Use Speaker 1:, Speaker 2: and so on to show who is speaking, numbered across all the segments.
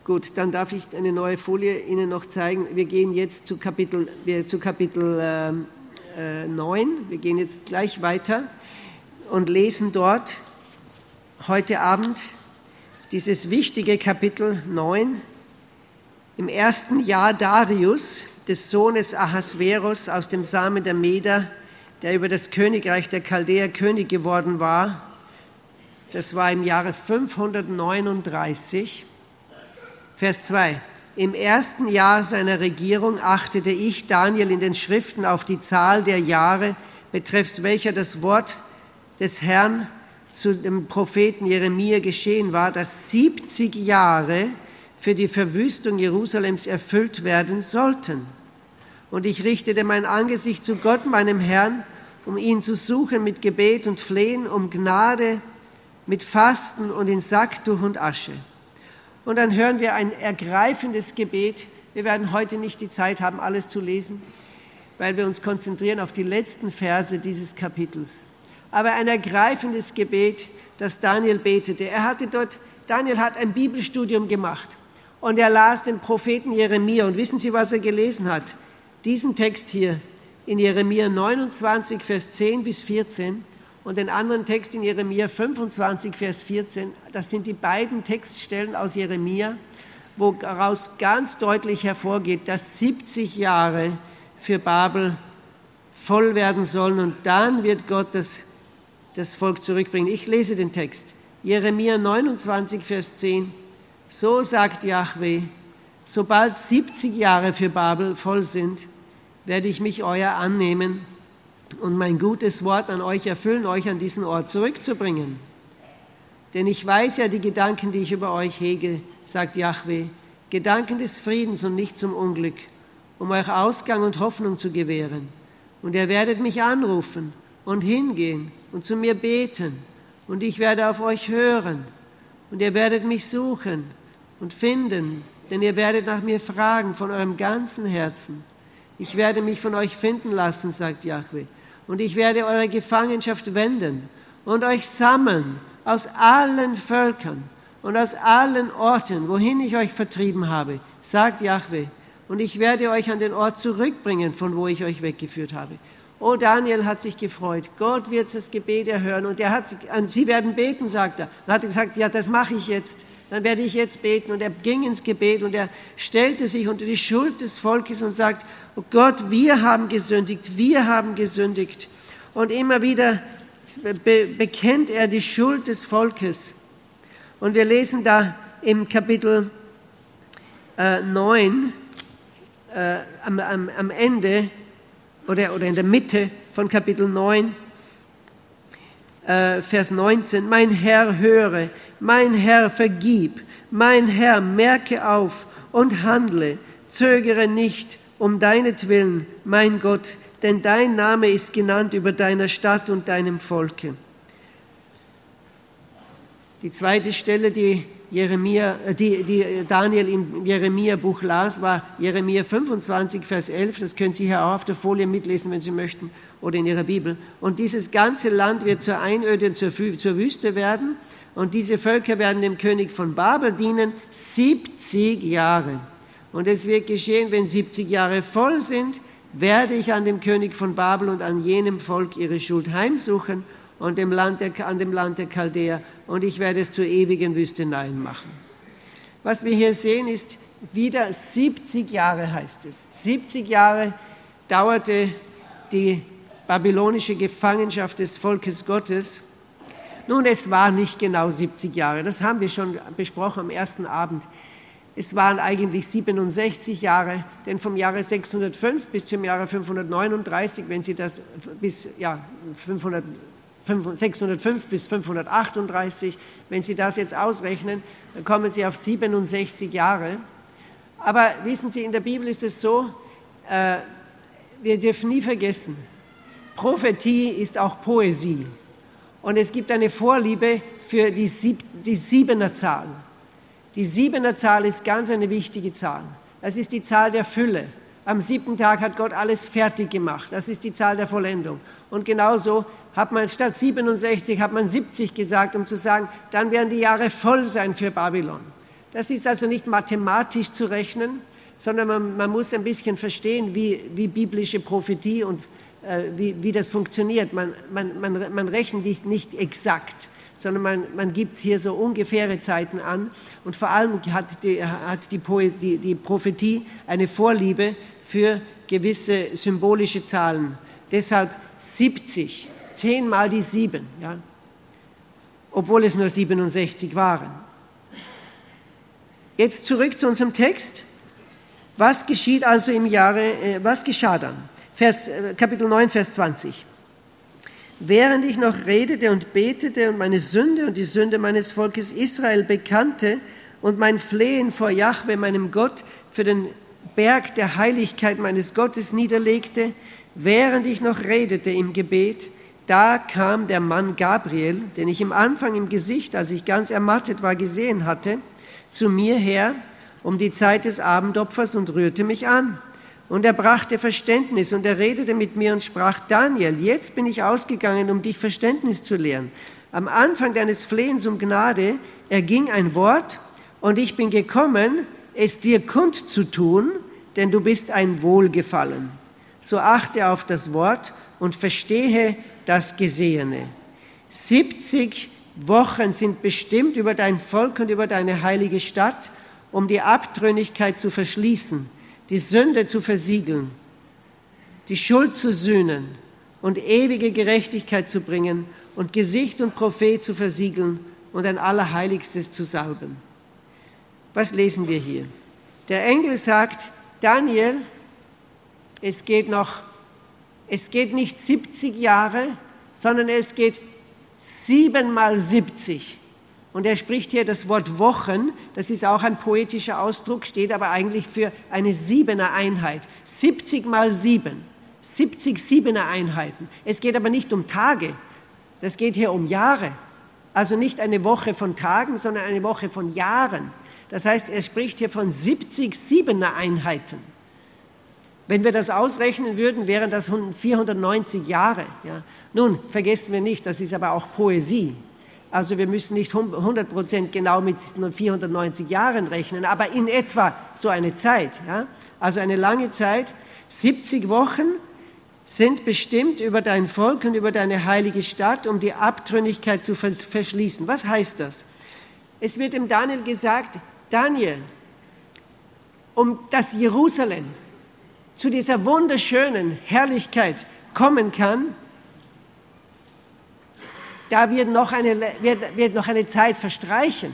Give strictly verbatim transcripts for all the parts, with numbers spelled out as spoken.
Speaker 1: Gut, dann darf ich eine neue Folie Ihnen noch zeigen. Wir gehen jetzt zu Kapitel, wir, zu Kapitel äh, äh, neun. Wir gehen jetzt gleich weiter und lesen dort heute Abend dieses wichtige Kapitel neun. Im ersten Jahr Darius, des Sohnes Ahasveros aus dem Samen der Meder, der über das Königreich der Chaldäer König geworden war, das war im Jahre fünfhundertneununddreißig, Vers zwei. Im ersten Jahr seiner Regierung achtete ich, Daniel, in den Schriften auf die Zahl der Jahre, betreffs welcher das Wort des Herrn zu dem Propheten Jeremia geschehen war, dass siebzig Jahre für die Verwüstung Jerusalems erfüllt werden sollten. Und ich richtete mein Angesicht zu Gott, meinem Herrn, um ihn zu suchen mit Gebet und Flehen, um Gnade, mit Fasten und in Sacktuch und Asche. Und dann hören wir ein ergreifendes Gebet. Wir werden heute nicht die Zeit haben, alles zu lesen, weil wir uns konzentrieren auf die letzten Verse dieses Kapitels. Aber ein ergreifendes Gebet, das Daniel betete. Er hatte dort, Daniel hat ein Bibelstudium gemacht und er las den Propheten Jeremia. Und wissen Sie, was er gelesen hat? Diesen Text hier in Jeremia neunundzwanzig, Vers zehn bis vierzehn und den anderen Text in Jeremia fünfundzwanzig, Vers vierzehn. Das sind die beiden Textstellen aus Jeremia, woraus ganz deutlich hervorgeht, dass siebzig Jahre für Babel voll werden sollen und dann wird Gott das, das Volk zurückbringen. Ich lese den Text. Jeremia neunundzwanzig, Vers zehn. So sagt Jahwe, sobald siebzig Jahre für Babel voll sind, werde ich mich euer annehmen und mein gutes Wort an euch erfüllen, euch an diesen Ort zurückzubringen. Denn ich weiß ja die Gedanken, die ich über euch hege, sagt Jahwe, Gedanken des Friedens und nicht zum Unglück, um euch Ausgang und Hoffnung zu gewähren. Und ihr werdet mich anrufen und hingehen und zu mir beten, und ich werde auf euch hören, und ihr werdet mich suchen und finden, denn ihr werdet nach mir fragen von eurem ganzen Herzen. Ich werde mich von euch finden lassen, sagt Jahwe, und ich werde eure Gefangenschaft wenden und euch sammeln aus allen Völkern und aus allen Orten, wohin ich euch vertrieben habe, sagt Jahwe, und ich werde euch an den Ort zurückbringen, von wo ich euch weggeführt habe. Oh, Daniel hat sich gefreut. Gott wird das Gebet erhören und er hat, sie werden beten, sagt er. Dann hat er gesagt, ja, das mache ich jetzt. Dann werde ich jetzt beten. Und er ging ins Gebet und er stellte sich unter die Schuld des Volkes und sagt, oh Gott, wir haben gesündigt, wir haben gesündigt. Und immer wieder be- bekennt er die Schuld des Volkes. Und wir lesen da im Kapitel äh, neun, äh, am, am, am Ende, Oder, oder in der Mitte von Kapitel neun, äh, Vers neunzehn. Mein Herr, höre, mein Herr, vergib, mein Herr, merke auf und handle, zögere nicht um deinetwillen, mein Gott, denn dein Name ist genannt über deiner Stadt und deinem Volke. Die zweite Stelle, die Jeremia, die, die Daniel im Jeremia-Buch las, war Jeremia fünfundzwanzig, Vers elf. Das können Sie hier auch auf der Folie mitlesen, wenn Sie möchten, oder in Ihrer Bibel. Und dieses ganze Land wird zur Einöde und zur, zur Wüste werden. Und diese Völker werden dem König von Babel dienen, siebzig Jahre. Und es wird geschehen, wenn siebzig Jahre voll sind, werde ich an dem König von Babel und an jenem Volk ihre Schuld heimsuchen und dem Land der, an dem Land der Chaldäer, und ich werde es zur ewigen Wüsteneien machen. Was wir hier sehen, ist wieder siebzig Jahre, heißt es. siebzig Jahre dauerte die babylonische Gefangenschaft des Volkes Gottes. Nun, es war nicht genau siebzig Jahre, das haben wir schon besprochen am ersten Abend. Es waren eigentlich siebenundsechzig Jahre, denn vom Jahre sechshundertfünf bis zum Jahre fünfhundertneununddreißig, wenn Sie das bis ja, fünfhundert sechshundertfünf bis fünfhundertachtunddreißig, wenn Sie das jetzt ausrechnen, dann kommen Sie auf siebenundsechzig Jahre. Aber wissen Sie, in der Bibel ist es so, äh, wir dürfen nie vergessen, Prophetie ist auch Poesie. Und es gibt eine Vorliebe für die, Sieb die Siebener Zahl. Die Siebener Zahl ist ganz eine wichtige Zahl. Das ist die Zahl der Fülle. Am siebten Tag hat Gott alles fertig gemacht. Das ist die Zahl der Vollendung. Und genauso hat man statt siebenundsechzig, hat man siebzig gesagt, um zu sagen, dann werden die Jahre voll sein für Babylon. Das ist also nicht mathematisch zu rechnen, sondern man, man muss ein bisschen verstehen, wie, wie biblische Prophetie und äh, wie, wie das funktioniert. Man, man, man, man rechnet nicht, nicht exakt, sondern man, man gibt hier so ungefähre Zeiten an. Und vor allem hat die, hat die, die, die Prophetie eine Vorliebe für gewisse symbolische Zahlen. Deshalb siebzig, zehn mal die sieben, ja? Obwohl es nur siebenundsechzig waren. Jetzt zurück zu unserem Text. Was geschieht also im Jahre, äh, was geschah dann? Vers, äh, Kapitel neun, Vers zwanzig. Während ich noch redete und betete und meine Sünde und die Sünde meines Volkes Israel bekannte und mein Flehen vor Jahwe, meinem Gott, für den Berg der Heiligkeit meines Gottes niederlegte, während ich noch redete im Gebet, da kam der Mann Gabriel, den ich im Anfang im Gesicht, als ich ganz ermattet war, gesehen hatte, zu mir her um die Zeit des Abendopfers und rührte mich an. Und er brachte Verständnis und er redete mit mir und sprach, Daniel, jetzt bin ich ausgegangen, um dich Verständnis zu lehren. Am Anfang deines Flehens um Gnade erging ein Wort und ich bin gekommen, es dir kundzutun, denn du bist ein Wohlgefallen. So achte auf das Wort und verstehe das Gesehene. siebzig Wochen sind bestimmt über dein Volk und über deine heilige Stadt, um die Abtrünnigkeit zu verschließen, die Sünde zu versiegeln, die Schuld zu sühnen und ewige Gerechtigkeit zu bringen und Gesicht und Prophet zu versiegeln und ein Allerheiligstes zu salben. Was lesen wir hier? Der Engel sagt, Daniel, es geht noch, es geht nicht siebzig Jahre, sondern es geht sieben mal siebzig. Und er spricht hier das Wort Wochen, das ist auch ein poetischer Ausdruck, steht aber eigentlich für eine siebener Einheit. siebzig mal sieben, siebzig siebener Einheiten. Es geht aber nicht um Tage, das geht hier um Jahre. Also nicht eine Woche von Tagen, sondern eine Woche von Jahren. Das heißt, er spricht hier von siebzig siebener Einheiten. Wenn wir das ausrechnen würden, wären das vierhundertneunzig Jahre. Ja. Nun, vergessen wir nicht, das ist aber auch Poesie. Also wir müssen nicht hundert Prozent genau mit vierhundertneunzig Jahren rechnen, aber in etwa so eine Zeit. Ja. Also eine lange Zeit, siebzig Wochen sind bestimmt über dein Volk und über deine heilige Stadt, um die Abtrünnigkeit zu verschließen. Was heißt das? Es wird dem Daniel gesagt, Daniel, um das Jerusalem zu dieser wunderschönen Herrlichkeit kommen kann, da wird noch eine, wird, wird noch eine Zeit verstreichen.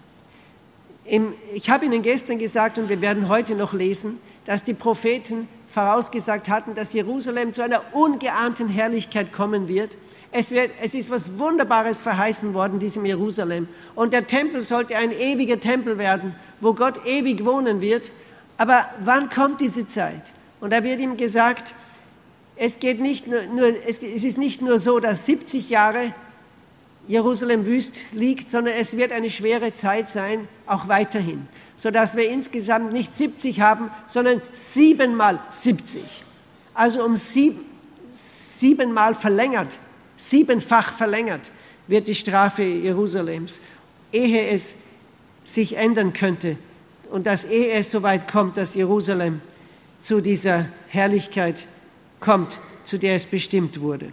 Speaker 1: Im, ich habe Ihnen gestern gesagt, und wir werden heute noch lesen, dass die Propheten vorausgesagt hatten, dass Jerusalem zu einer ungeahnten Herrlichkeit kommen wird. Es, wird, es ist was Wunderbares verheißen worden, diesem Jerusalem. Und der Tempel sollte ein ewiger Tempel werden, wo Gott ewig wohnen wird. Aber wann kommt diese Zeit? Und da wird ihm gesagt, es, geht nicht nur, nur, es, es ist nicht nur so, dass siebzig Jahre Jerusalem wüst liegt, sondern es wird eine schwere Zeit sein, auch weiterhin, sodass wir insgesamt nicht siebzig haben, sondern siebenmal siebzig. Also um sieb, siebenmal verlängert, siebenfach verlängert wird die Strafe Jerusalems, ehe es sich ändern könnte und dass ehe es so weit kommt, dass Jerusalem zu dieser Herrlichkeit kommt, zu der es bestimmt wurde.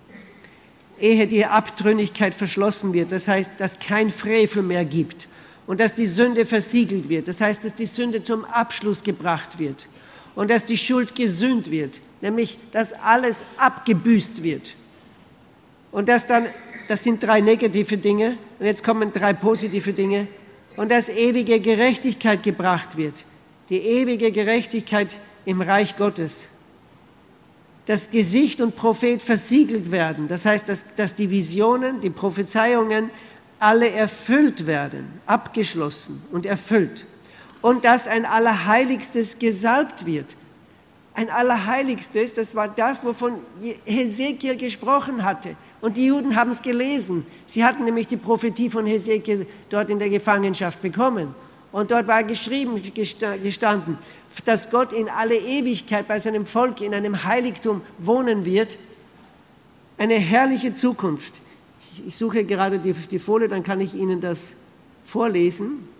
Speaker 1: Ehe die Abtrünnigkeit verschlossen wird, das heißt, dass kein Frevel mehr gibt und dass die Sünde versiegelt wird, das heißt, dass die Sünde zum Abschluss gebracht wird und dass die Schuld gesühnt wird, nämlich, dass alles abgebüßt wird. Und dass dann, das sind drei negative Dinge, und jetzt kommen drei positive Dinge, und dass ewige Gerechtigkeit gebracht wird, die ewige Gerechtigkeit im Reich Gottes. Dass Gesicht und Prophet versiegelt werden, das heißt, dass, dass die Visionen, die Prophezeiungen alle erfüllt werden, abgeschlossen und erfüllt. Und dass ein Allerheiligstes gesalbt wird. Ein Allerheiligstes, das war das, wovon Hesekiel gesprochen hatte. Und die Juden haben es gelesen. Sie hatten nämlich die Prophetie von Hesekiel dort in der Gefangenschaft bekommen. Und dort war geschrieben, gestanden, dass Gott in alle Ewigkeit bei seinem Volk in einem Heiligtum wohnen wird. Eine herrliche Zukunft. Ich suche gerade die, die Folie, dann kann ich Ihnen das vorlesen.